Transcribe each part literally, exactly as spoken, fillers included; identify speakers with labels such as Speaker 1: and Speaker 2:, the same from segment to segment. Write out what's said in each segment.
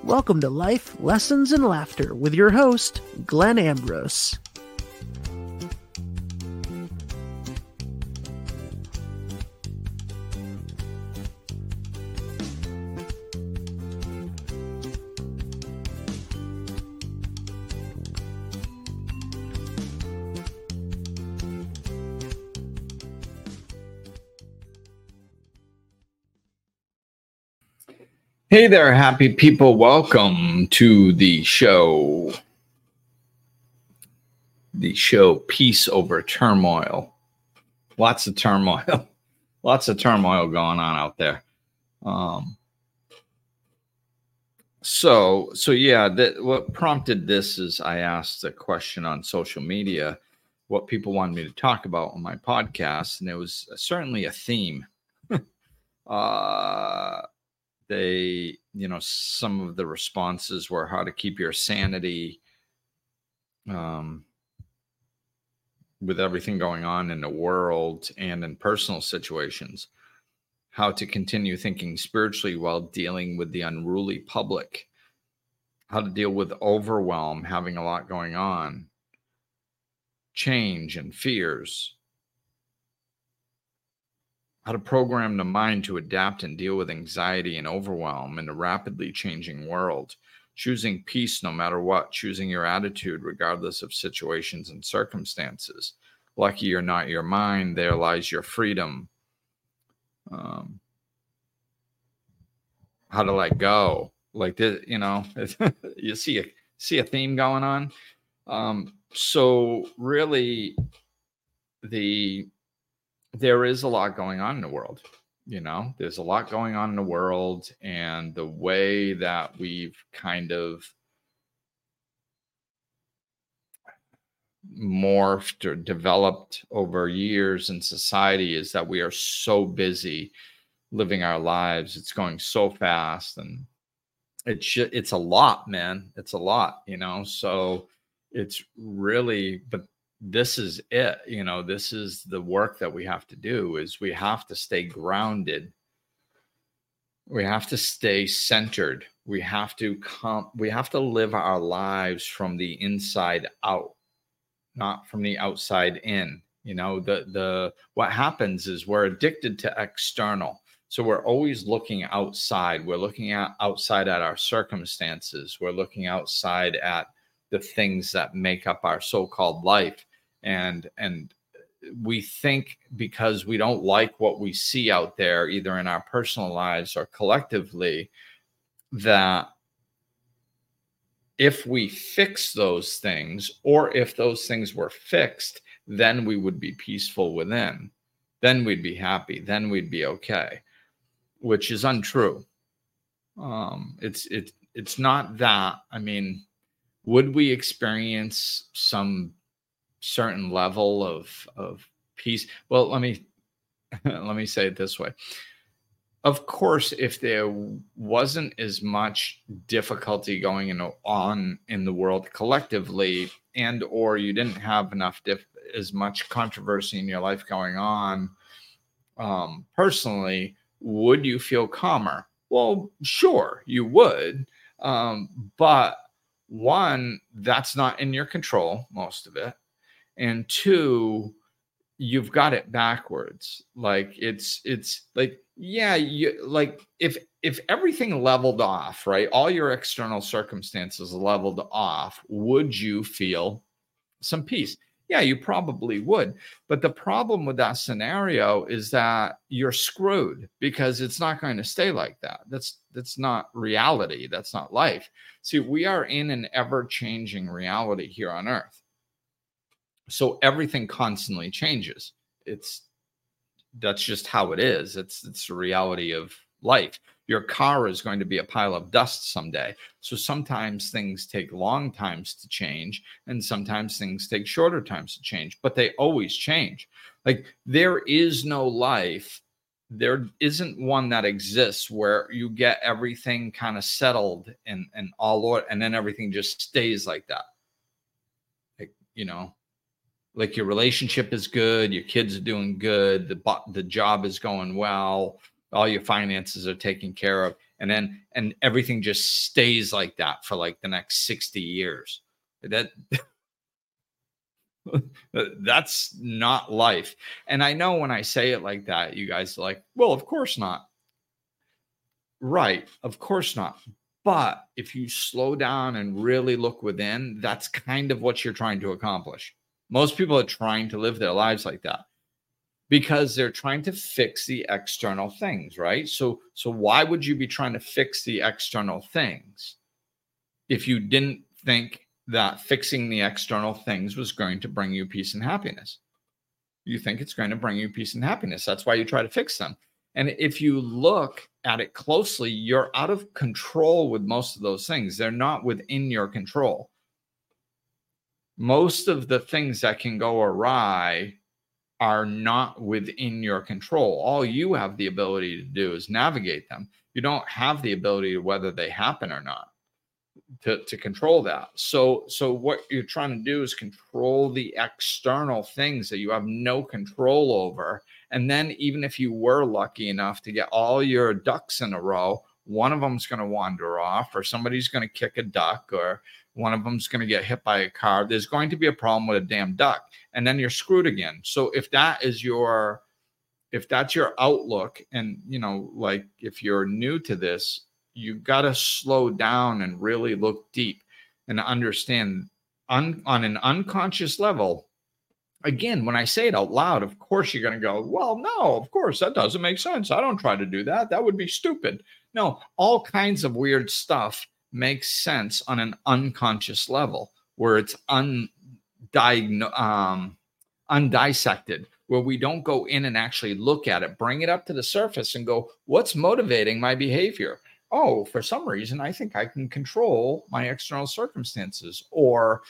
Speaker 1: Welcome to Life, Lessons, and Laughter with your host, Glenn Ambrose.
Speaker 2: Hey there, happy people. Welcome to the show. The show, Peace Over Turmoil. Lots of turmoil. Lots of turmoil going on out there. Um, so, so yeah, that, what prompted this is I asked a question on social media, what people wanted me to talk about on my podcast, and it was certainly a theme. uh, They, you know, some of the responses were how to keep your sanity um, with everything going on in the world and in personal situations, how to continue thinking spiritually while dealing with the unruly public, how to deal with overwhelm, having a lot going on, change and fears, how to program the mind to adapt and deal with anxiety and overwhelm in a rapidly changing world, choosing peace no matter what, choosing your attitude regardless of situations and circumstances. Lucky or not your mind, there lies your freedom. Um, how to let go. Like this, you know, you see a see a theme going on. Um, so really, the there is a lot going on in the world. You know, there's a lot going on in the world, and the way that we've kind of morphed or developed over years in society is that we are so busy living our lives. It's going so fast, and it's sh- it's a lot, man. It's a lot, you know. So it's really, but this is it, you know, this is the work that we have to do, is we have to stay grounded. We have to stay centered. We have to come, we have to live our lives from the inside out, not from the outside in. You know, the, the, what happens is we're addicted to external. So we're always looking outside. We're looking at outside at our circumstances. We're looking outside at the things that make up our so-called life. And and we think because we don't like what we see out there, either in our personal lives or collectively, that if we fix those things, or if those things were fixed, then we would be peaceful within. Then we'd be happy. Then we'd be okay, which is untrue. Um, it's it, it's not that. I mean, would we experience some certain level of of peace? Well, let me let me say it this way. Of course, if there wasn't as much difficulty going in, on in the world collectively, and or you didn't have enough diff, as much controversy in your life going on um, personally, would you feel calmer? Well, sure, you would. Um, but one, that's not in your control, most of it. And two, you've got it backwards. Like it's, it's like, yeah, you like if, if everything leveled off, right? All your external circumstances leveled off, would you feel some peace? Yeah, you probably would. But the problem with that scenario is that you're screwed, because it's not going to stay like that. That's, that's not reality. That's not life. See, we are in an ever-changing reality here on Earth. So everything constantly changes. It's, that's just how it is. It's, it's the reality of life. Your car is going to be a pile of dust someday. So sometimes things take long times to change, and sometimes things take shorter times to change, but they always change. Like there is no life. There isn't one that exists where you get everything kind of settled and, and all order, and then everything just stays like that. Like, you know, like your relationship is good, your kids are doing good, the the job is going well, All your finances are taken care of. And then, and everything just stays like that for like the next sixty years. That that's not life. And I know when I say it like that, you guys are like, well, of course not. Right. Of course not. But if you slow down and really look within, that's kind of what you're trying to accomplish. Most people are trying to live their lives like that because they're trying to fix the external things, right? So, so why would you be trying to fix the external things if you didn't think that fixing the external things was going to bring you peace and happiness? You think it's going to bring you peace and happiness. That's why you try to fix them. And if you look at it closely, you're out of control with most of those things. They're not within your control. Most of the things that can go awry are not within your control. All you have the ability to do is navigate them. You don't have the ability to whether they happen or not, to, to control that. So, so what you're trying to do is control the external things that you have no control over. And then even if you were lucky enough to get all your ducks in a row, one of them's going to wander off, or somebody's going to kick a duck, or one of them's going to get hit by a car. There's going to be a problem with a damn duck, and then you're screwed again. So if that is your, if that's your outlook, and, you know, like if you're new to this, you got to slow down and really look deep and understand un, on an unconscious level. Again, when I say it out loud, of course you're going to go, well, no, of course that doesn't make sense. I don't try to do that. That would be stupid. No, all kinds of weird stuff makes sense on an unconscious level where it's undiagnosed, um, undissected, where we don't go in and actually look at it, bring it up to the surface and go, what's motivating my behavior? Oh, for some reason, I think I can control my external circumstances. Or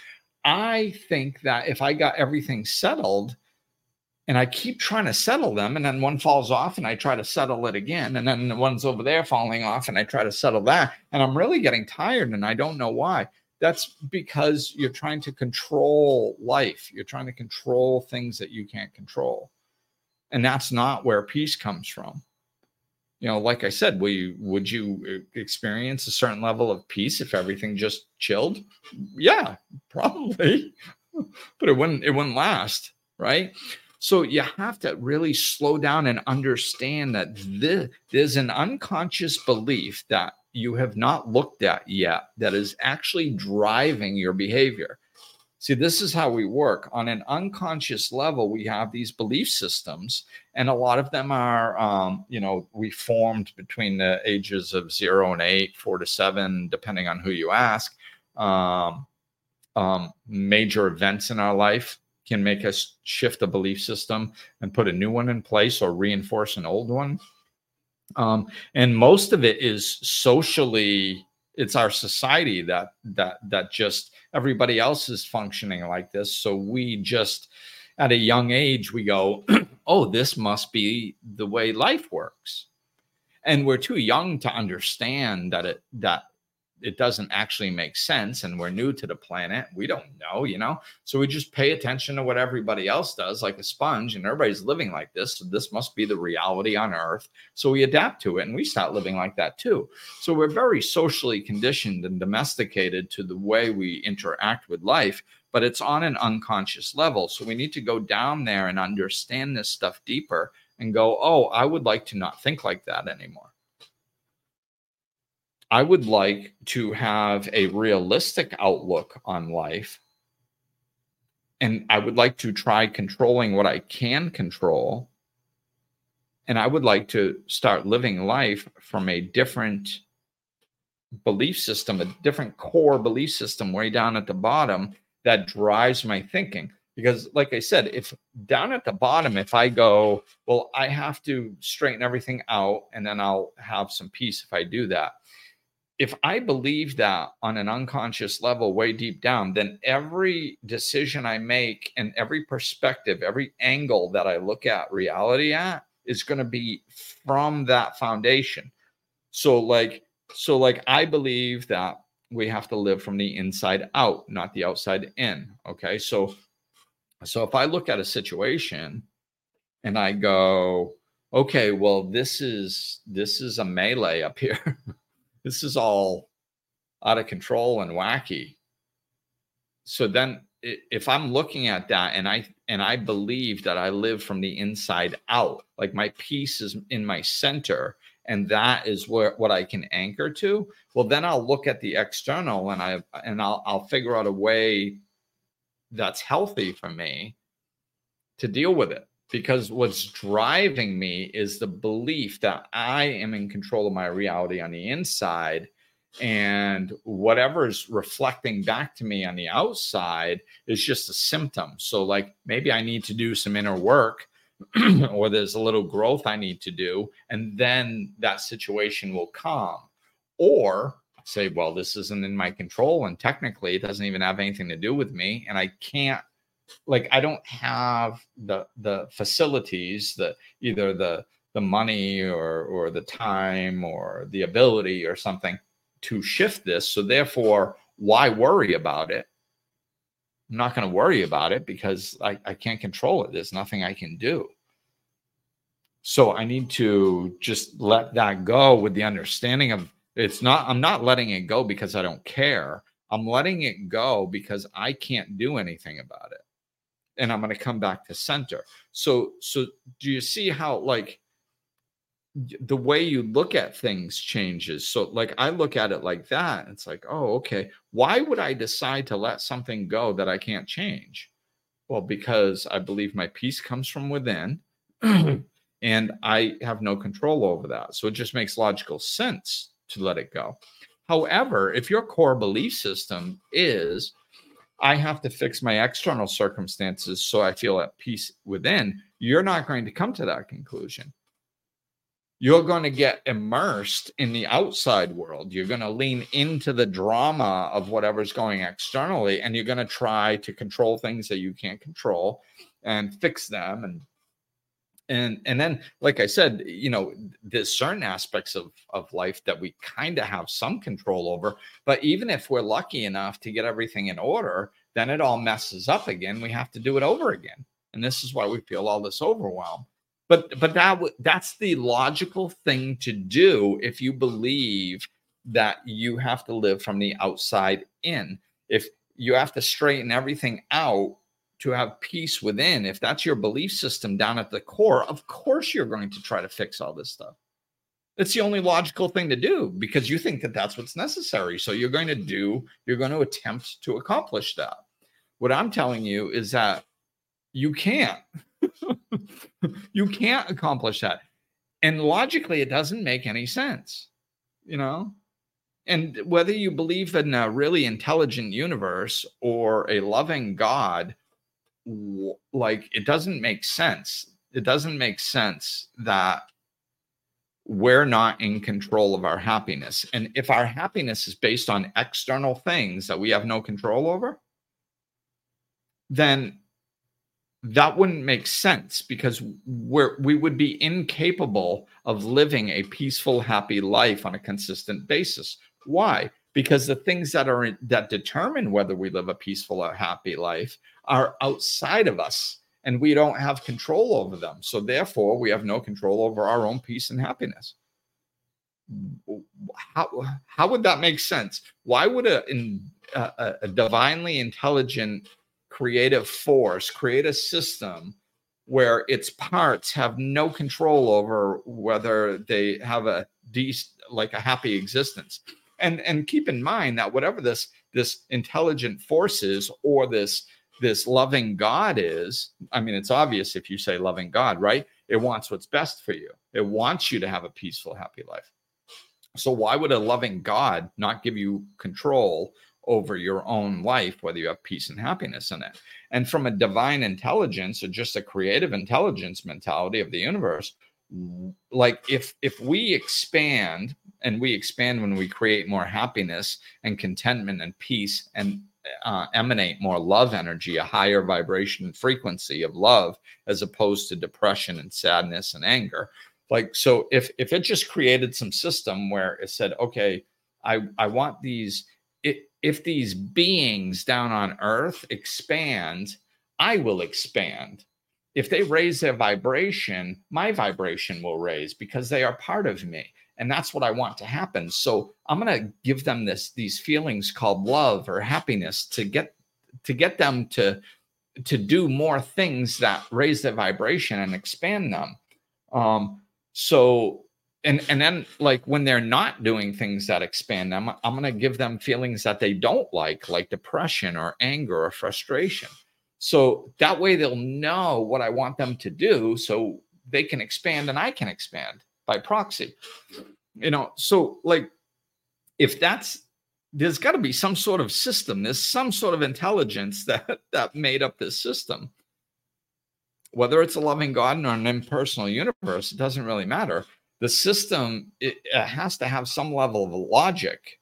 Speaker 2: I think that if I got everything settled and I keep trying to settle them, and then one falls off and I try to settle it again, and then the one's over there falling off and I try to settle that, and I'm really getting tired and I don't know why. That's because you're trying to control life. You're trying to control things that you can't control. And that's not where peace comes from. You know, like I said, will you, would you experience a certain level of peace if everything just chilled? Yeah, probably, but it wouldn't, it wouldn't last, right? So you have to really slow down and understand that this, there's an unconscious belief that you have not looked at yet that is actually driving your behavior. See, this is how we work. On an unconscious level, we have these belief systems, and a lot of them are, um, you know, we formed between the ages of zero and eight, four to seven, depending on who you ask. Um, um, major events in our life can make us shift a belief system and put a new one in place or reinforce an old one. Um, and most of it is socially, it's our society that that that just, everybody else is functioning like this. So we just, at a young age, we go, oh, this must be the way life works. And we're too young to understand that it that it doesn't actually make sense, and we're new to the planet. We don't know, you know, so we just pay attention to what everybody else does like a sponge, and everybody's living like this. So this must be the reality on Earth. So we adapt to it and we start living like that too. So we're very socially conditioned and domesticated to the way we interact with life, but it's on an unconscious level. So we need to go down there and understand this stuff deeper and go, oh, I would like to not think like that anymore. I would like to have a realistic outlook on life, and I would like to try controlling what I can control, and I would like to start living life from a different belief system, a different core belief system way down at the bottom that drives my thinking. Because like I said, if down at the bottom, if I go, well, I have to straighten everything out and then I'll have some peace if I do that. If I believe that on an unconscious level, way deep down, then every decision I make and every perspective, every angle that I look at reality at is going to be from that foundation. So like, so like I believe that we have to live from the inside out, not the outside in. Okay. So, so if I look at a situation and I go, okay, well, this is this is a melee up here. This is all out of control and wacky. So then if I'm looking at that and I and I believe that I live from the inside out, like my peace is in my center, and that is where what I can anchor to, well, then I'll look at the external and I and I'll I'll figure out a way that's healthy for me to deal with it. Because what's driving me is the belief that I am in control of my reality on the inside, and whatever's reflecting back to me on the outside is just a symptom. So like maybe I need to do some inner work or there's a little growth I need to do, and then that situation will calm. Or say, well, this isn't in my control, and technically it doesn't even have anything to do with me, and I can't, like, I don't have the the facilities, the either the the money or or the time or the ability or something to shift this. So therefore, why worry about it? I'm not going to worry about it because I, I can't control it. There's nothing I can do. So I need to just let that go with the understanding of it's not, I'm not letting it go because I don't care. I'm letting it go because I can't do anything about it. And I'm going to come back to center. So, so do you see how, like, the way you look at things changes? So like I look at it like that. It's like, oh, okay. Why would I decide to let something go that I can't change? Well, because I believe my peace comes from within and I have no control over that. So it just makes logical sense to let it go. However, if your core belief system is, I have to fix my external circumstances so I feel at peace within, you're not going to come to that conclusion. You're going to get immersed in the outside world. You're going to lean into the drama of whatever's going externally, and you're going to try to control things that you can't control and fix them. And and and then, like I said, you know, there's certain aspects of, of life that we kind of have some control over. But even if we're lucky enough to get everything in order, then it all messes up again. We have to do it over again. And this is why we feel all this overwhelm. But but that that's the logical thing to do if you believe that you have to live from the outside in. If you have to straighten everything out to have peace within, if that's your belief system down at the core, of course you're going to try to fix all this stuff. It's the only logical thing to do because you think that that's what's necessary. So you're going to do, you're going to attempt to accomplish that. What I'm telling you is that you can't. You can't accomplish that. And logically, it doesn't make any sense, you know? And whether you believe in a really intelligent universe or a loving God, like, it doesn't make sense. It doesn't make sense that we're not in control of our happiness. And if our happiness is based on external things that we have no control over, then that wouldn't make sense because we're, we would be incapable of living a peaceful, happy life on a consistent basis. Why? Because the things that are that determine whether we live a peaceful or happy life are outside of us, and we don't have control over them. So therefore, we have no control over our own peace and happiness. How, how would that make sense? Why would a, a, a divinely intelligent creative force create a system where its parts have no control over whether they have a de- like a happy existence? And and keep in mind that whatever this this intelligent force is, or this this loving God is, I mean, it's obvious if you say loving God, right? It wants what's best for you. It wants you to have a peaceful, happy life. So why would a loving God not give you control over your own life, whether you have peace and happiness in it? And from a divine intelligence or just a creative intelligence mentality of the universe, like if if we expand, and we expand when we create more happiness and contentment and peace and uh, emanate more love energy, a higher vibration and frequency of love, as opposed to depression and sadness and anger. Like, so if if it just created some system where it said, okay, I, I want these, it, if these beings down on earth expand, I will expand. if they raise their vibration, my vibration will raise because they are part of me. And that's what I want to happen. So I'm going to give them this, these feelings called love or happiness to get, to get them to, to do more things that raise their vibration and expand them. Um, so, and, and then like when they're not doing things that expand them, I'm going to give them feelings that they don't like, like depression or anger or frustration. So that way they'll know what I want them to do so they can expand and I can expand by proxy. You know, so like if that's, there's got to be some sort of system, there's some sort of intelligence that that made up this system. Whether it's a loving God or an impersonal universe, it doesn't really matter. The system, it, it has to have some level of logic.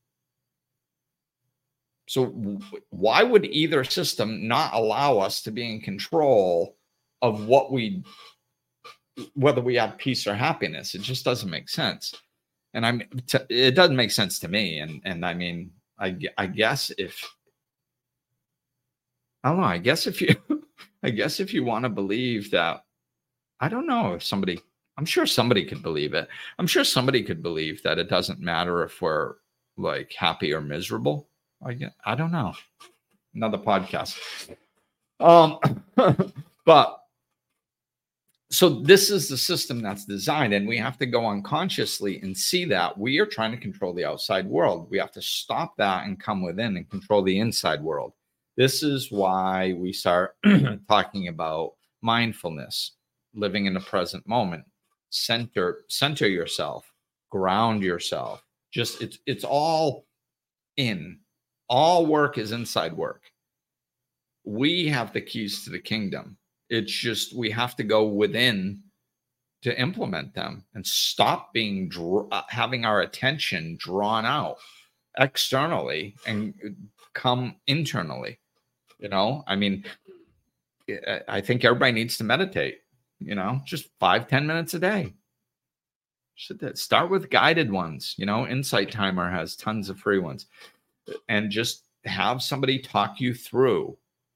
Speaker 2: So why would either system not allow us to be in control of what we, whether we have peace or happiness? It just doesn't make sense. And I'm, t- it doesn't make sense to me. And, and I mean, I, I guess if, I don't know, I guess if you, I guess if you want to believe that, I don't know if somebody, I'm sure somebody could believe it. I'm sure somebody could believe that it doesn't matter if we're like happy or miserable. I get, I don't know. Another podcast. Um, but so this is the system that's designed, and we have to go unconsciously and see that we are trying to control the outside world. We have to stop that and come within and control the inside world. This is why we start talking about mindfulness, living in the present moment, center, center yourself, ground yourself. Just it's it's all in. All work is inside work. We have the keys to the kingdom. It's just we have to go within to implement them and stop being dr- having our attention drawn out externally and come internally. You know, I mean, I think everybody needs to meditate. You know, just five, ten minutes a day. Should start with guided ones. You know, Insight Timer has tons of free ones. And just have somebody talk you through.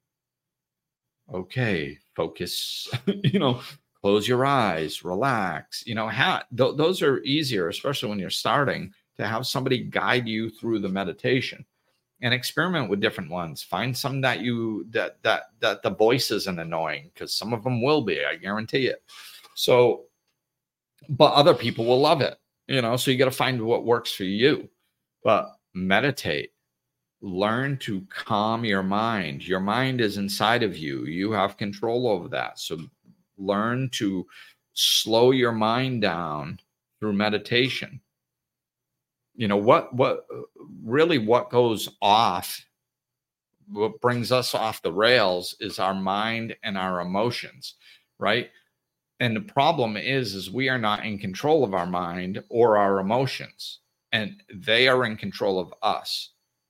Speaker 2: Okay, focus, you know, close your eyes, relax. You know, ha- th- those are easier, especially when you're starting, to have somebody guide you through the meditation and experiment with different ones. Find some that you, that, that, that the voice isn't annoying, because some of them will be, I guarantee it. So, but other people will love it, you know, so you got to find what works for you. But meditate. Learn to calm your mind. Your mind is inside of you. You have control over that. So learn to slow your mind down through meditation. You know, what, what really what goes off, what brings us off the rails is our mind and our emotions, right? And the problem is, is we are not in control of our mind or our emotions, and they are in control of us.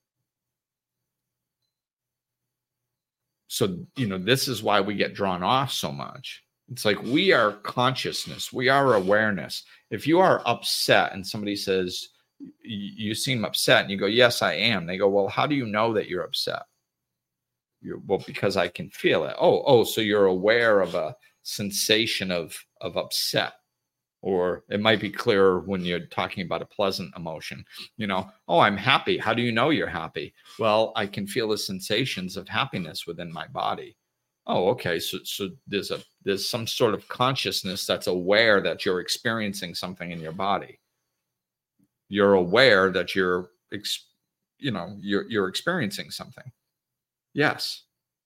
Speaker 2: So, you know, this is why we get drawn off so much. It's like we are consciousness. We are awareness. If you are upset and somebody says, you seem upset, and you go, yes, I am. They go, well, how do you know that you're upset? You're, well, because I can feel it. Oh, oh, so you're aware of a sensation of, of upset. Or it might be clearer when you're talking about a pleasant emotion. You know, oh, I'm happy. How do you know you're happy? Well, I can feel the sensations of happiness within my body. Oh, okay. So, so there's a there's some sort of consciousness that's aware that you're experiencing something in your body. You're aware that you're, ex, you know, you're you're experiencing something. Yes.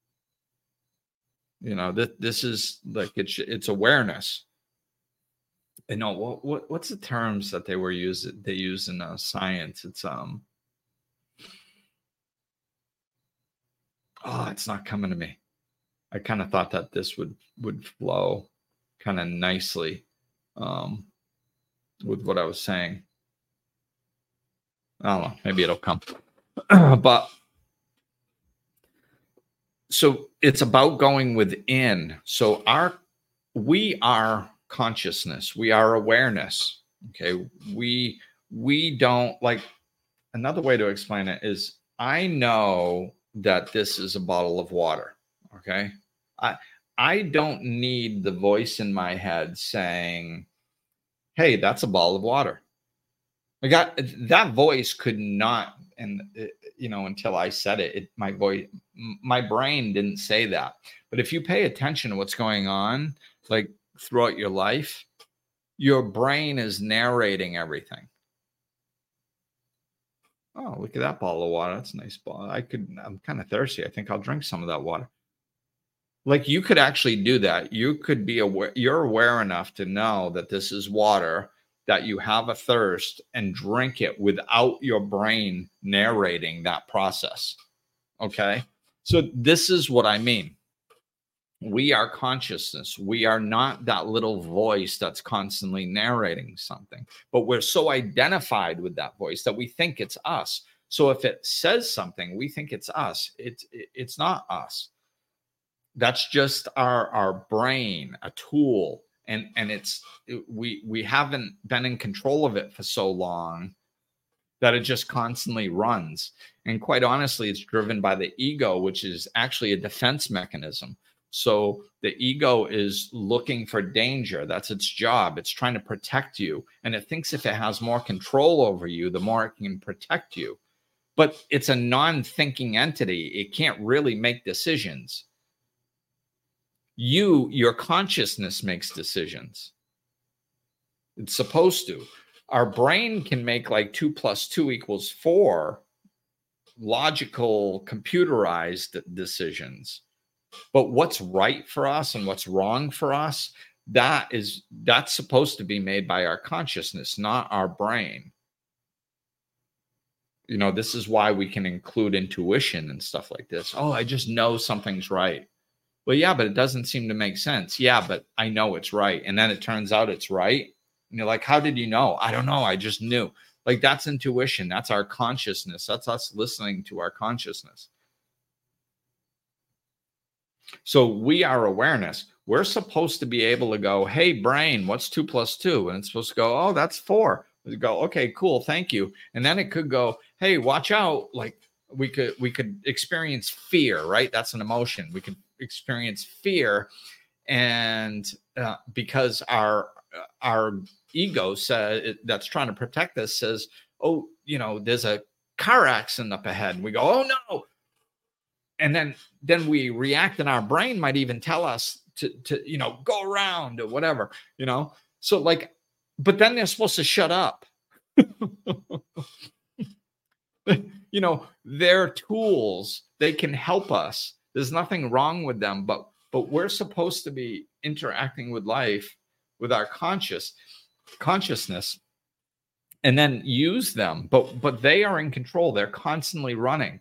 Speaker 2: You know, that this is like it's it's awareness. You know what, what what's the terms that they were used they use in uh, science? It's um oh, it's not coming to me. I kind of thought that this would would flow kind of nicely um with what I was saying. I don't know, maybe it'll come. But so it's about going within. So our we are consciousness, we are awareness. Okay, we we don't like, another way to explain it is, I know that this is a bottle of water. Okay, I I don't need the voice in my head saying, hey, that's a ball of water. I got that voice could not, and you know, until I said it, it my voice, my brain didn't say that. But if you pay attention to what's going on, like throughout your life, your brain is narrating everything. Oh, look at that ball of water. That's a nice ball. I could, I'm kind of thirsty. I think I'll drink some of that water. Like you could actually do that. You could be aware, you're aware enough to know that this is water, that you have a thirst, and drink it without your brain narrating that process. Okay. So this is what I mean. We are consciousness. We are not that little voice that's constantly narrating something, but we're so identified with that voice that we think it's us. So if it says something, we think it's us. It's it's not us. That's just our our brain, a tool, and and it's we we haven't been in control of it for so long that it just constantly runs. And quite honestly, it's driven by the ego, which is actually a defense mechanism. So the ego is looking for danger. That's its job. It's trying to protect you. And it thinks if it has more control over you, the more it can protect you. But it's a non-thinking entity. It can't really make decisions. You, your consciousness makes decisions. It's supposed to. Our brain can make like two plus two equals four logical, computerized decisions. But what's right for us and what's wrong for us, that is, that's supposed to be made by our consciousness, not our brain. You know, this is why we can include intuition and stuff like this. Oh, I just know something's right. Well, yeah, but it doesn't seem to make sense. Yeah, but I know it's right. And then it turns out it's right. And you're like, how did you know? I don't know. I just knew. Like, that's intuition. That's our consciousness. That's us listening to our consciousness. So we are awareness. We're supposed to be able to go, hey, brain, what's two plus two? And it's supposed to go, oh, that's four. We go, okay, cool, thank you. And then it could go, hey, watch out. Like we could we could experience fear, right? That's an emotion. We could experience fear, and uh, because our our ego says that's trying to protect us says, oh, you know, there's a car accident up ahead. And we go, oh no. And then, then we react, and our brain might even tell us to, to, you know, go around or whatever, you know? So like, but then they're supposed to shut up. You know, they're tools. They can help us. There's nothing wrong with them, but, but we're supposed to be interacting with life with our conscious consciousness and then use them. But, but they are in control. They're constantly running.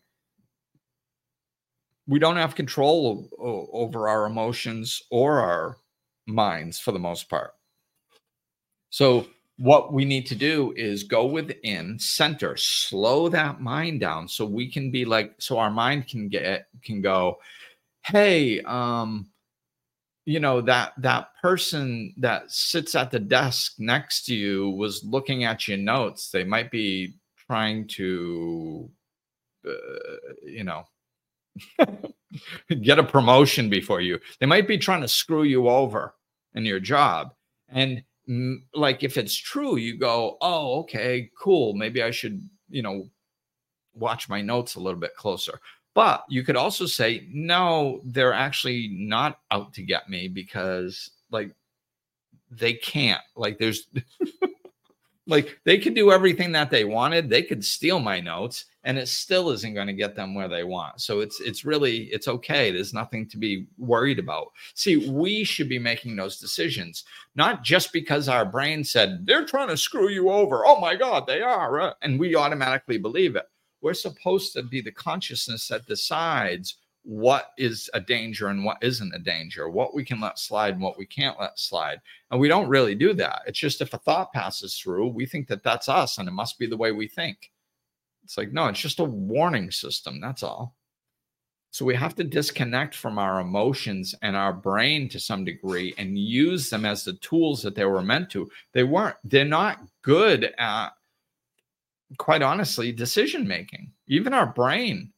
Speaker 2: We don't have control o- over our emotions or our minds for the most part. So what we need to do is go within, center, slow that mind down so we can be like, so our mind can get, can go, hey, um, you know, that, that person that sits at the desk next to you was looking at your notes. They might be trying to, uh, you know, get a promotion before you. They might be trying to screw you over in your job. And mm, like, if it's true, you go, oh, okay, cool. Maybe I should, you know, watch my notes a little bit closer. But you could also say, no, they're actually not out to get me because like they can't, like there's like they could do everything that they wanted. They could steal my notes and it still isn't going to get them where they want. So it's, it's really, it's okay. There's nothing to be worried about. See, we should be making those decisions, not just because our brain said they're trying to screw you over. Oh my God, they are. And we automatically believe it. We're supposed to be the consciousness that decides what is a danger and what isn't a danger, what we can let slide and what we can't let slide. And we don't really do that. It's just if a thought passes through, we think that that's us and it must be the way we think. It's like, no, it's just a warning system. That's all. So we have to disconnect from our emotions and our brain to some degree and use them as the tools that they were meant to. They weren't, they're not good at, quite honestly, decision making. Even our brain,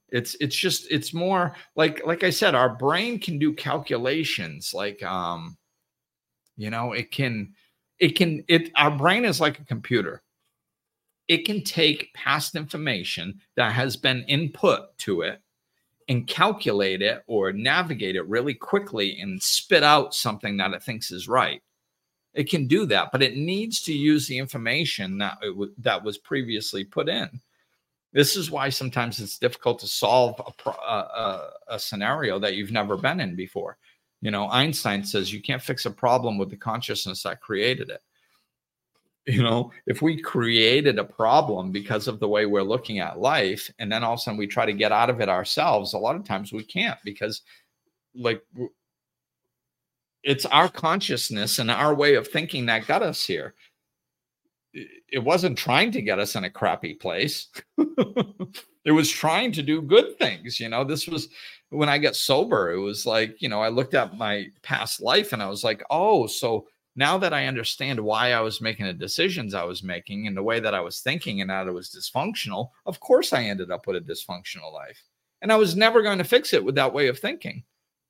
Speaker 2: It's it's just it's more like like I said, our brain can do calculations. Like um, you know, it can it can it our brain is like a computer. It can take past information that has been input to it and calculate it or navigate it really quickly and spit out something that it thinks is right. It can do that, but it needs to use the information that it w- that was previously put in. This is why sometimes it's difficult to solve a, pro- a, a, a scenario that you've never been in before. You know, Einstein says you can't fix a problem with the consciousness that created it. You know, if we created a problem because of the way we're looking at life, and then all of a sudden we try to get out of it ourselves, a lot of times we can't, because like it's our consciousness and our way of thinking that got us here. It wasn't trying to get us in a crappy place. It was trying to do good things. You know, this was when I got sober. It was like, you know, I looked at my past life and I was like, oh, so now that I understand why I was making the decisions I was making and the way that I was thinking and that it was dysfunctional, of course I ended up with a dysfunctional life. And I was never going to fix it with that way of thinking.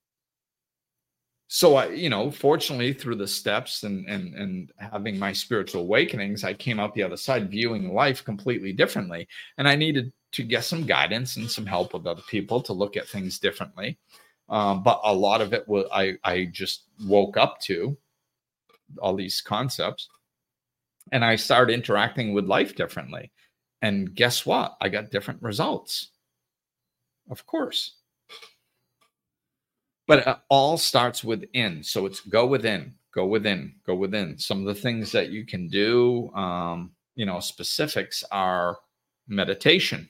Speaker 2: So I, you know, fortunately through the steps and and and having my spiritual awakenings, I came out the other side viewing life completely differently. And I needed to get some guidance and some help with other people to look at things differently. Um, but a lot of it was I I just woke up to all these concepts and I started interacting with life differently. And guess what? I got different results. Of course. But it all starts within. So it's go within, go within, go within. Some of the things that you can do, um, you know, specifics are meditation,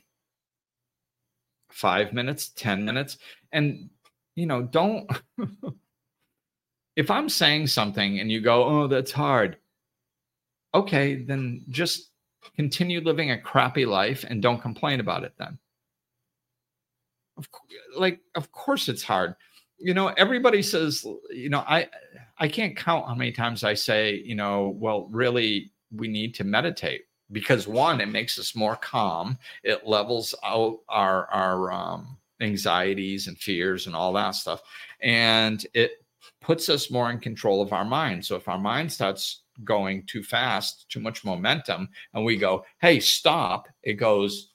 Speaker 2: five minutes, ten minutes. And, you know, don't, if I'm saying something and you go, oh, that's hard. Okay, then just continue living a crappy life and don't complain about it then. Of course, like, of course it's hard. You know, everybody says, you know, I I can't count how many times I say, you know, well, really, we need to meditate because one, it makes us more calm. It levels out our our um, anxieties and fears and all that stuff, and it puts us more in control of our mind. So if our mind starts going too fast, too much momentum, and we go, hey, stop, it goes,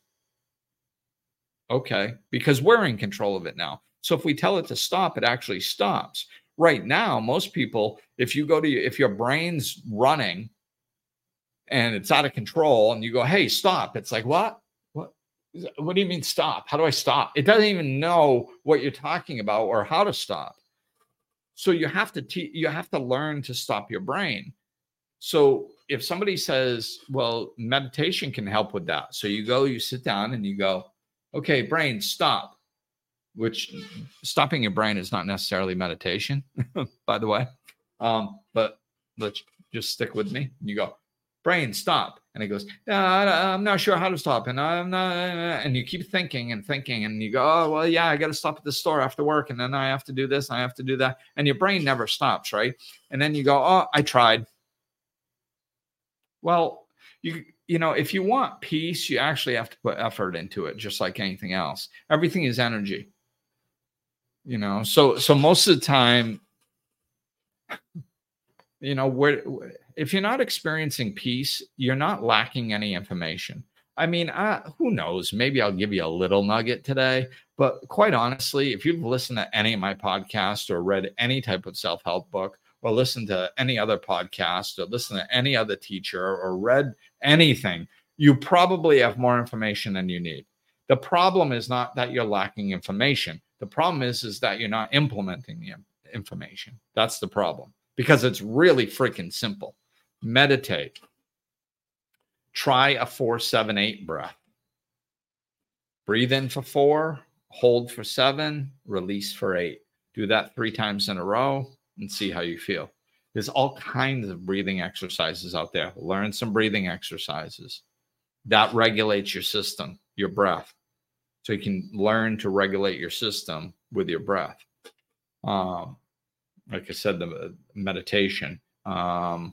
Speaker 2: okay, because we're in control of it now. So if we tell it to stop, it actually stops. Right now, most people, if you go to, if your brain's running and it's out of control and you go, hey, stop. It's like, what? What? What do you mean stop? How do I stop? It doesn't even know what you're talking about or how to stop. So you have to, te- you have to learn to stop your brain. So if somebody says, well, meditation can help with that. So you go, you sit down and you go, okay, brain, stop. Which stopping your brain is not necessarily meditation, by the way. Um, but let's just stick with me. You go, brain, stop. And it goes, yeah, I'm not sure how to stop. And I'm not, and you keep thinking and thinking. And you go, oh, well, yeah, I got to stop at the store after work. And then I have to do this. And I have to do that. And your brain never stops, right? And then you go, oh, I tried. Well, you, you know, if you want peace, you actually have to put effort into it, just like anything else. Everything is energy. You know, so so most of the time, you know, where if you're not experiencing peace, you're not lacking any information. I mean, I, who knows? Maybe I'll give you a little nugget today, but quite honestly, if you've listened to any of my podcasts or read any type of self-help book or listened to any other podcast or listened to any other teacher or read anything, you probably have more information than you need. The problem is not that you're lacking information. The problem is, is that you're not implementing the information. That's the problem, because it's really freaking simple. Meditate. Try a four, seven, eight breath. Breathe in for four, hold for seven, release for eight. Do that three times in a row and see how you feel. There's all kinds of breathing exercises out there. Learn some breathing exercises. That regulates your system, your breath. So you can learn to regulate your system with your breath. Um, like I said, the meditation, um,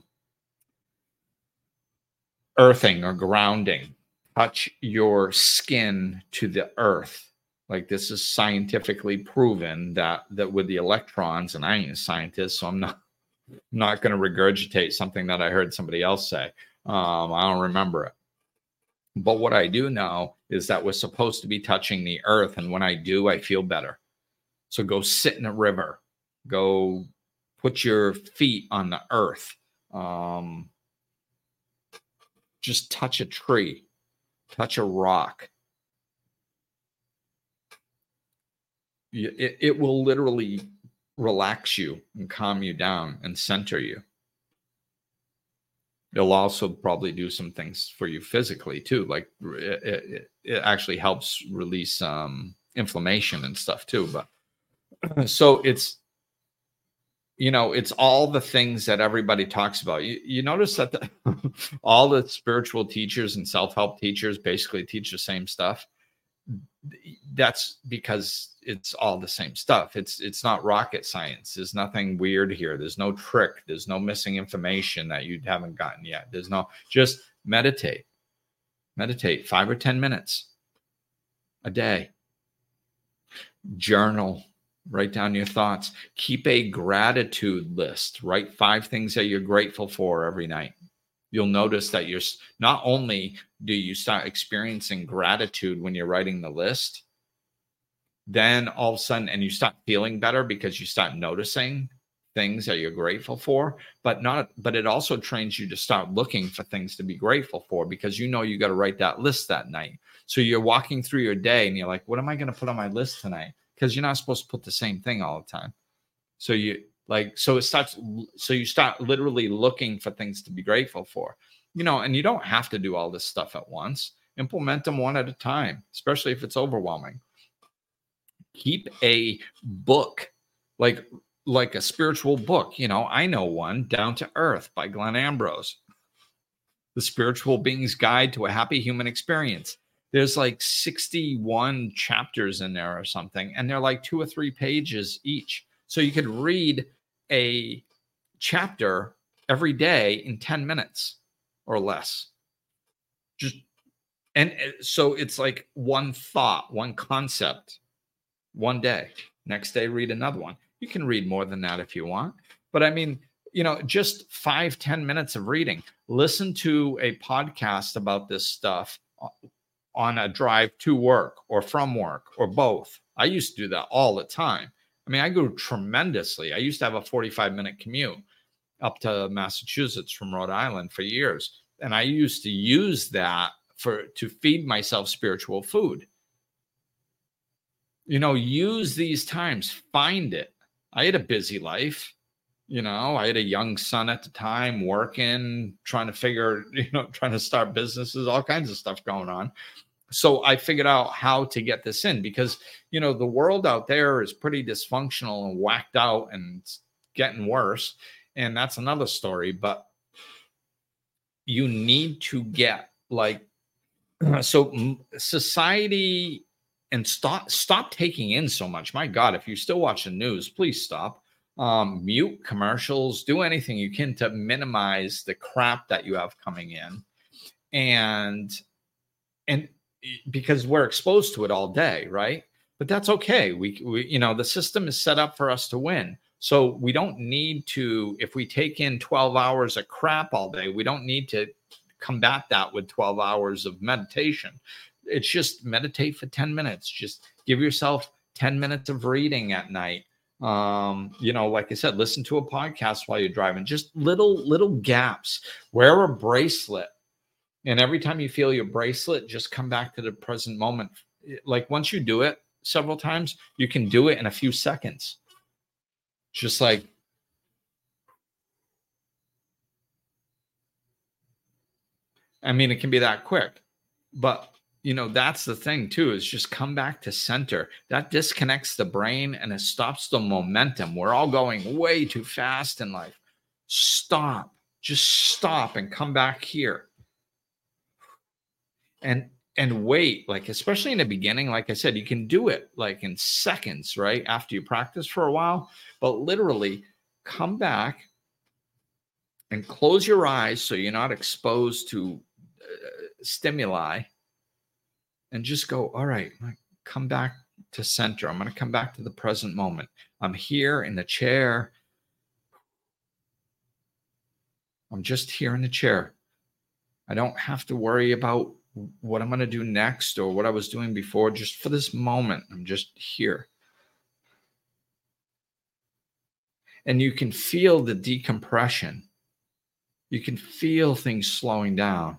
Speaker 2: earthing or grounding, touch your skin to the earth. Like, this is scientifically proven that that with the electrons, and I ain't a scientist, so I'm not not going to regurgitate something that I heard somebody else say. Um, I don't remember it. But what I do know is that we're supposed to be touching the earth, and when I do, I feel better. So go sit in a river. Go put your feet on the earth. Um, just touch a tree. Touch a rock. It, it will literally relax you and calm you down and center you. It'll also probably do some things for you physically too. Like it, it, it actually helps release um, inflammation and stuff too. But so it's, you know, it's all the things that everybody talks about. You, you notice that the, all the spiritual teachers and self-help teachers basically teach the same stuff. That's because it's all the same stuff. It's it's not rocket science. There's nothing weird here. There's no trick. There's no missing information that you haven't gotten yet. There's no, just meditate. Meditate five or ten minutes a day. Journal. Write down your thoughts. Keep a gratitude list. Write five things that you're grateful for every night. You'll notice that you're not only do you start experiencing gratitude when you're writing the list, then all of a sudden, and you start feeling better because you start noticing things that you're grateful for, but not, but it also trains you to start looking for things to be grateful for, because you know you got to write that list that night. So you're walking through your day and you're like, what am I going to put on my list tonight? Because you're not supposed to put the same thing all the time. So you like, so it starts, so you start literally looking for things to be grateful for, you know, and you don't have to do all this stuff at once. Implement them one at a time, especially if it's overwhelming. Keep a book, like, like a spiritual book. You know, I know one, Down to Earth by Glenn Ambrose, The Spiritual Being's Guide to a Happy Human Experience. There's like sixty-one chapters in there or something, and they're like two or three pages each. So you could read a chapter every day in ten minutes or less. Just, and so it's like one thought, one concept, one day. Next day, read another one. You can read more than that if you want. But I mean, you know, just five, ten minutes of reading. Listen to a podcast about this stuff on a drive to work or from work or both. I used to do that all the time. I mean, I grew tremendously. I used to have a forty-five minute commute up to Massachusetts from Rhode Island for years. And I used to use that for to feed myself spiritual food. You know, use these times, find it. I had a busy life. You know, I had a young son at the time, working, trying to figure, you know, trying to start businesses, all kinds of stuff going on. So I figured out how to get this in, because, you know, the world out there is pretty dysfunctional and whacked out and it's getting worse. And that's another story. But you need to get like, so society, and stop, stop taking in so much. My God, if you still watch the news, please stop. Um, mute commercials, do anything you can to minimize the crap that you have coming in. And, and because we're exposed to it all day, right? But that's okay. We, we, you know, the system is set up for us to win. So we don't need to, if we take in twelve hours of crap all day, we don't need to combat that with twelve hours of meditation. It's just meditate for ten minutes. Just give yourself ten minutes of reading at night. Um, you know, like I said, listen to a podcast while you're driving, just little, little gaps. Wear a bracelet. And every time you feel your bracelet, just come back to the present moment. Like once you do it several times, you can do it in a few seconds. Just like, I mean, it can be that quick, but you know, that's the thing too, is just come back to center. That disconnects the brain and it stops the momentum. We're all going way too fast in life. Stop, just stop and come back here. And, and wait, like, especially in the beginning, like I said, you can do it like in seconds, right? After you practice for a while, but literally come back and close your eyes so you're not exposed to uh, stimuli. And just go, all right, come back to center. I'm going to come back to the present moment. I'm here in the chair. I'm just here in the chair. I don't have to worry about what I'm going to do next or what I was doing before. Just for this moment, I'm just here. And you can feel the decompression. You can feel things slowing down.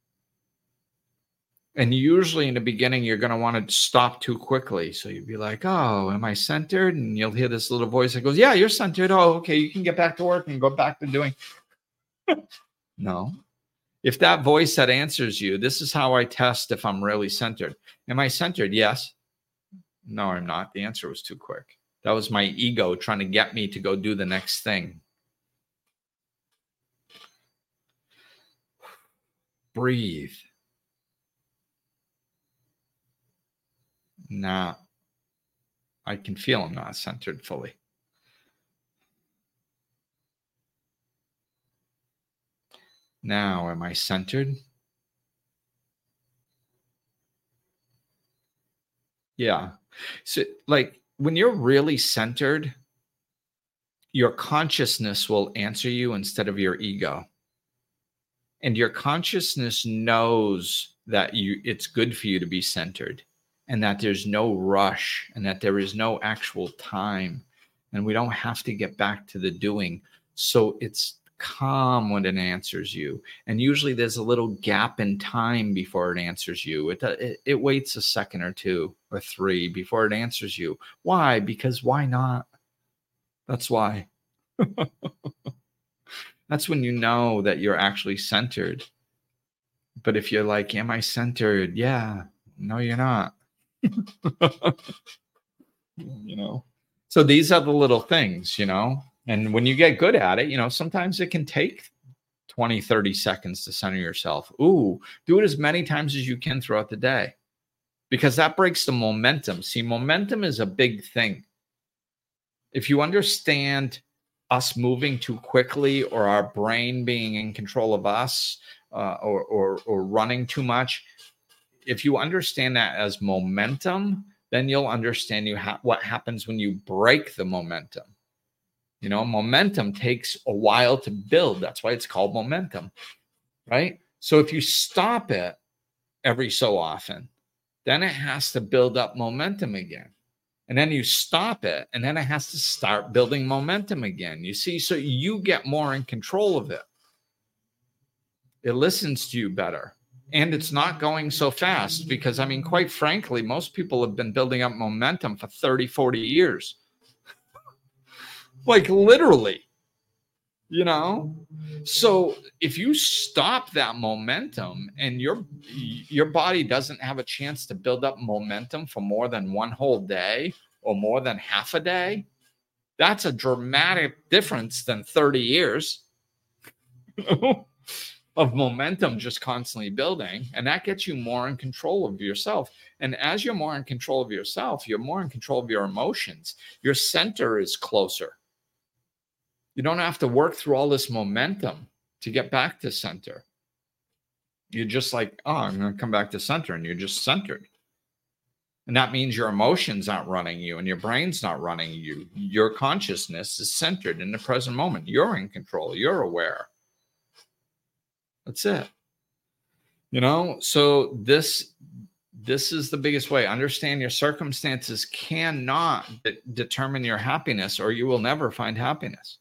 Speaker 2: And usually in the beginning, you're going to want to stop too quickly. So you'd be like, oh, am I centered? And you'll hear this little voice that goes, yeah, you're centered. Oh, okay, you can get back to work and go back to doing. No. If that voice that answers you, this is how I test if I'm really centered. Am I centered? Yes. No, I'm not. The answer was too quick. That was my ego trying to get me to go do the next thing. Breathe. Nah, I can feel I'm not centered fully. Now, am I centered? Yeah. So, like, when you're really centered, your consciousness will answer you instead of your ego. And your consciousness knows that you it's good for you to be centered, and that there's no rush, and that there is no actual time, and we don't have to get back to the doing. So it's calm when it answers you. And usually there's a little gap in time before it answers you. It, it, it waits a second or two or three before it answers you. Why? Because why not? That's why. That's when you know that you're actually centered. But if you're like, am I centered? Yeah. No, you're not. You know, so these are the little things, you know, and when you get good at it, you know, sometimes it can take twenty, thirty seconds to center yourself. Ooh, do it as many times as you can throughout the day, because that breaks the momentum. See, momentum is a big thing. If you understand us moving too quickly, or our brain being in control of us, uh, or, or, or running too much, if you understand that as momentum, then you'll understand you ha- what happens when you break the momentum. You know, momentum takes a while to build. That's why it's called momentum, right? So if you stop it every so often, then it has to build up momentum again. And then you stop it, and then it has to start building momentum again. You see, so you get more in control of it. It listens to you better. And it's not going so fast because, I mean, quite frankly, most people have been building up momentum for thirty, forty years. Like literally, you know? So if you stop that momentum and your your body doesn't have a chance to build up momentum for more than one whole day or more than half a day, that's a dramatic difference than thirty years. Of momentum just constantly building, and that gets you more in control of yourself. And as you're more in control of yourself, you're more in control of your emotions. Your center is closer. You don't have to work through all this momentum to get back to center. You're just like, oh, I'm going to come back to center, and you're just centered. And that means your emotions aren't running you, and your brain's not running you. Your consciousness is centered in the present moment. You're in control. You're aware. That's it. You know, so this this is the biggest way. Understand your circumstances cannot de- determine your happiness, or you will never find happiness.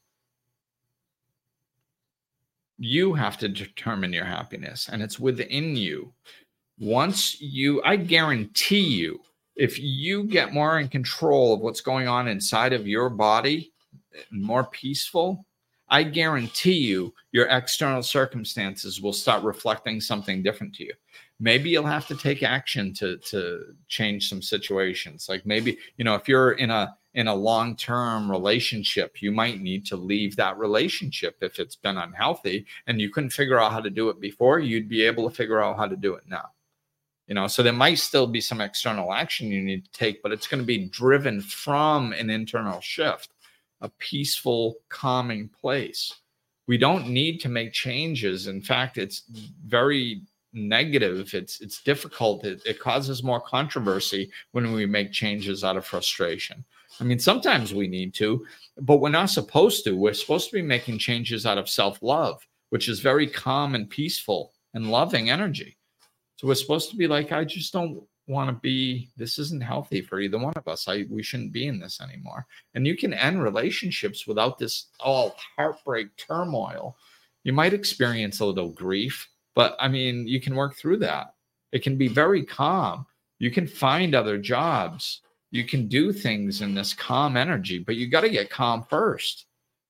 Speaker 2: You have to determine your happiness, and it's within you. Once you, I guarantee you, if you get more in control of what's going on inside of your body, more peaceful, I guarantee you your external circumstances will start reflecting something different to you. Maybe you'll have to take action to, to change some situations. Like maybe, you know, if you're in a in a long-term relationship, you might need to leave that relationship if it's been unhealthy and you couldn't figure out how to do it before, you'd be able to figure out how to do it now. You know, so there might still be some external action you need to take, but it's going to be driven from an internal shift. A peaceful, calming place. We don't need to make changes. In fact, it's very negative. It's it's difficult. It, it causes more controversy when we make changes out of frustration. I mean, sometimes we need to, but we're not supposed to. We're supposed to be making changes out of self-love, which is very calm and peaceful and loving energy. So we're supposed to be like, I just don't want to be, this isn't healthy for either one of us. I we shouldn't be in this anymore. And you can end relationships without this all heartbreak turmoil. You might experience a little grief, but I mean, you can work through that. It can be very calm. You can find other jobs. You can do things in this calm energy, but you got to get calm first.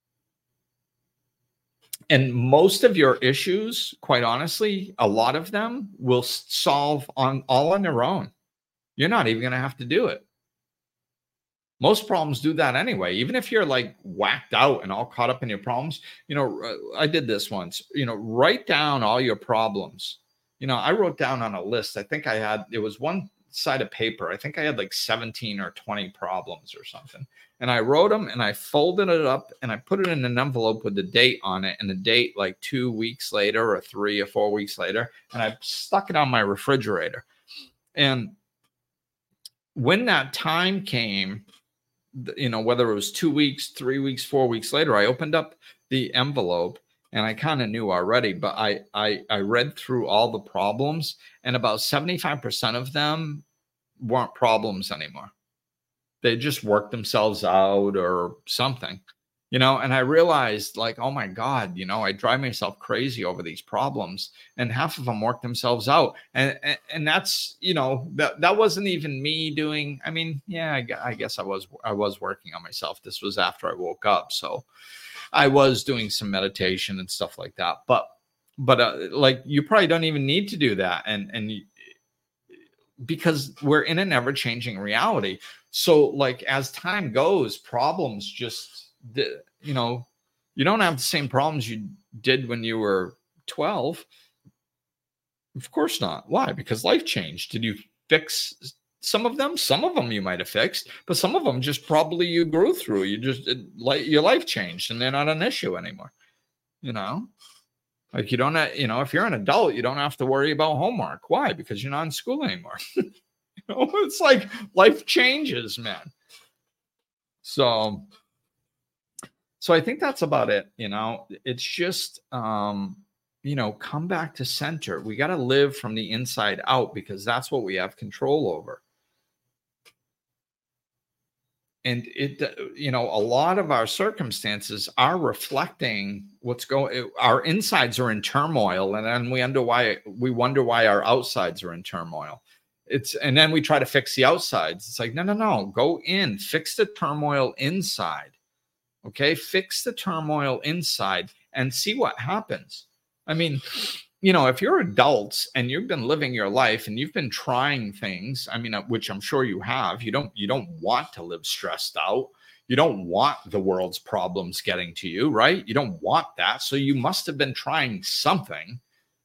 Speaker 2: And most of your issues, quite honestly, a lot of them will solve on all on their own. You're not even going to have to do it. Most problems do that anyway. Even if you're like whacked out and all caught up in your problems, you know, I did this once, you know, write down all your problems. You know, I wrote down on a list. I think I had, it was one side of paper. I think I had like seventeen or twenty problems or something. And I wrote them and I folded it up and I put it in an envelope with the date on it and the date like two weeks later or three or four weeks later. And I stuck it on my refrigerator. And when that time came, you know, whether it was two weeks, three weeks, four weeks later, I opened up the envelope and I kind of knew already, but I, I, I read through all the problems and about seventy-five percent of them weren't problems anymore. They just worked themselves out or something, you know, and I realized like, oh my God, you know, I drive myself crazy over these problems and half of them worked themselves out. And, and, and that's, you know, that, that wasn't even me doing, I mean, yeah, I, I guess I was, I was working on myself. This was after I woke up. So I was doing some meditation and stuff like that, but, but uh, like, you probably don't even need to do that. And, and you, because we're in an ever changing reality. So like, as time goes, problems just, you know, you don't have the same problems you did when you were twelve. Of course not. Why? Because life changed. Did you fix some of them? Some of them you might have fixed, but some of them just probably you grew through. You just, it, like, your life changed and they're not an issue anymore. You know, like you don't, you know, if you're an adult, you don't have to worry about homework. Why? Because you're not in school anymore. You know, it's like life changes, man. So, so I think that's about it. You know, it's just, um, you know, come back to center. We got to live from the inside out because that's what we have control over. And it, you know, a lot of our circumstances are reflecting what's going, our insides are in turmoil. And then we wonder why, we wonder why our outsides are in turmoil. It's, and then we try to fix the outsides. It's like, no, no, no, go in, fix the turmoil inside. Okay. Fix the turmoil inside and see what happens. I mean, you know, if you're adults and you've been living your life and you've been trying things, I mean, which I'm sure you have, you don't, you don't want to live stressed out. You don't want the world's problems getting to you, right? You don't want that. So you must have been trying something.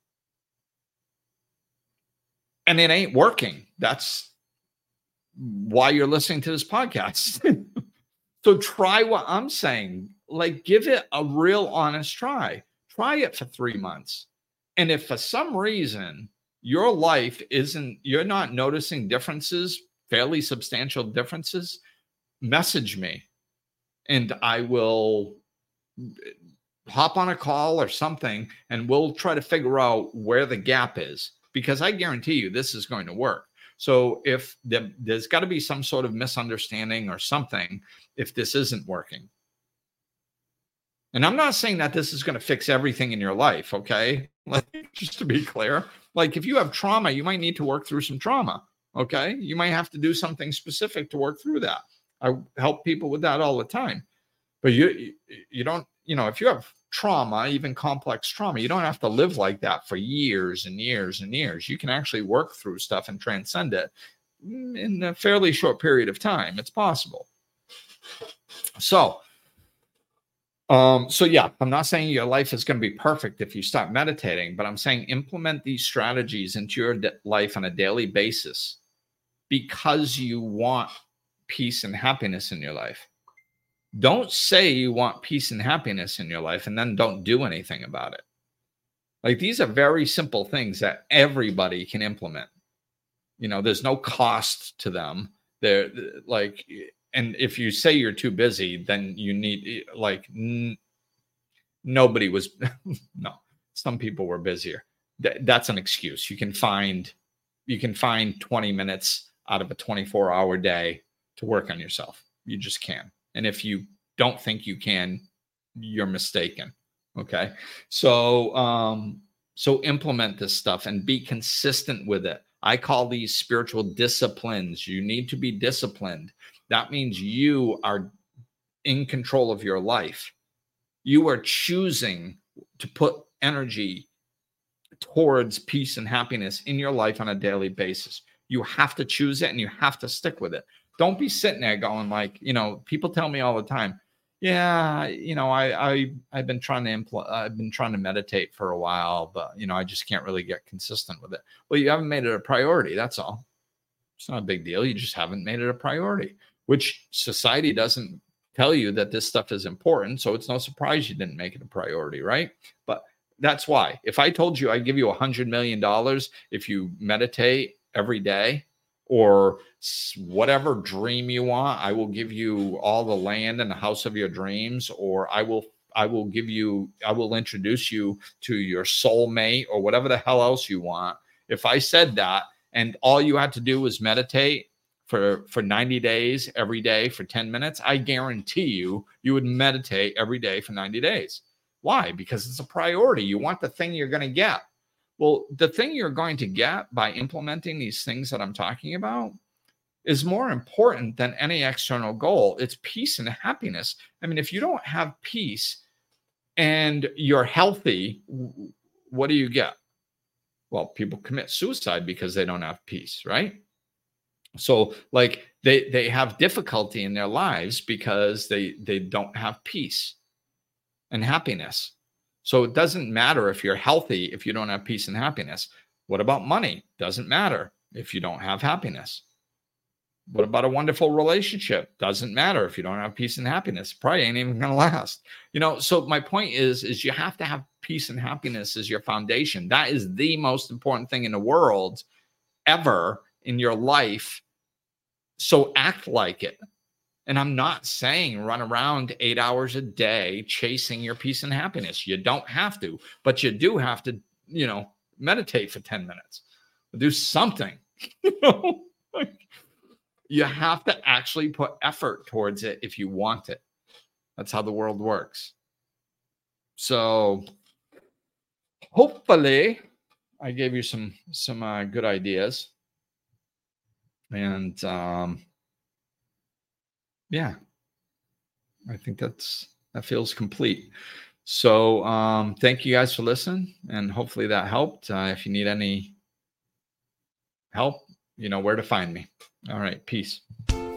Speaker 2: And it ain't working. That's why you're listening to this podcast. So try what I'm saying. Like, give it a real honest try. Try it for three months. And if for some reason your life isn't, you're not noticing differences, fairly substantial differences, message me and I will hop on a call or something and we'll try to figure out where the gap is. Because I guarantee you this is going to work. So if the, there's got to be some sort of misunderstanding or something if this isn't working. And I'm not saying that this is going to fix everything in your life, okay? Like, just to be clear, like if you have trauma, you might need to work through some trauma, okay? You might have to do something specific to work through that. I help people with that all the time. But you, you don't, you know, if you have trauma, even complex trauma, you don't have to live like that for years and years and years. You can actually work through stuff and transcend it in a fairly short period of time. It's possible. So, um, so yeah, I'm not saying your life is going to be perfect if you start meditating, but I'm saying implement these strategies into your de- life on a daily basis because you want peace and happiness in your life. Don't say you want peace and happiness in your life and then don't do anything about it. Like, these are very simple things that everybody can implement. You know, there's no cost to them. They're like, and if you say you're too busy, then you need, like, n- nobody was, no, some people were busier. Th- that's an excuse. You can find, you can find twenty minutes out of a twenty-four hour day to work on yourself. You just can. And if you don't think you can, you're mistaken. Okay. So, um, so implement this stuff and be consistent with it. I call these spiritual disciplines. You need to be disciplined. That means you are in control of your life. You are choosing to put energy towards peace and happiness in your life on a daily basis. You have to choose it and you have to stick with it. Don't be sitting there going like, you know, people tell me all the time, yeah, you know, I, I, I've been trying to impl- I've been trying to meditate for a while, but you know, I just can't really get consistent with it. Well, you haven't made it a priority. That's all. It's not a big deal. You just haven't made it a priority, which society doesn't tell you that this stuff is important. So it's no surprise you didn't make it a priority, right? But that's why. If I told you I give you a hundred million dollars if you meditate every day, or whatever dream you want, I will give you all the land and the house of your dreams, or I will I will give you, I will introduce you to your soulmate or whatever the hell else you want. If I said that and all you had to do was meditate for, for ninety days, every day for ten minutes, I guarantee you, you would meditate every day for ninety days. Why? Because it's a priority. You want the thing you're going to get. Well, the thing you're going to get by implementing these things that I'm talking about is more important than any external goal. It's peace and happiness. I mean, if you don't have peace and you're healthy, what do you get? Well, people commit suicide because they don't have peace, right? So like they, they have difficulty in their lives because they, they don't have peace and happiness. So it doesn't matter if you're healthy if you don't have peace and happiness. What about money? Doesn't matter if you don't have happiness. What about a wonderful relationship? Doesn't matter if you don't have peace and happiness. Probably ain't even going to last. You know, so my point is, is you have to have peace and happiness as your foundation. That is the most important thing in the world ever in your life. So act like it. And I'm not saying run around eight hours a day chasing your peace and happiness. You don't have to, but you do have to, you know, meditate for ten minutes. Do something. You know, like, you have to actually put effort towards it if you want it. That's how the world works. So hopefully I gave you some some uh, good ideas. And um yeah, I think that's that feels complete. So um, thank you guys for listening, and hopefully that helped. Uh, if you need any help, you know where to find me. All right, peace.